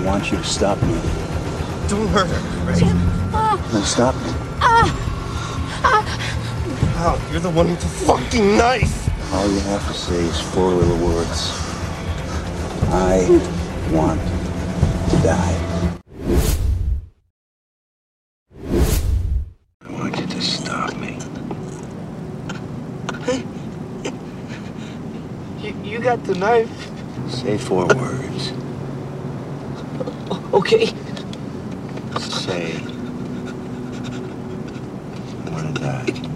want you to stop me. Don't hurt her, right? Jim. Then stop me. Wow, you're the one with the fucking knife. All you have to say is 4 little words. I want to die. I want you to stop me. You got the knife. Say 4 words. Okay. Say, I want to die.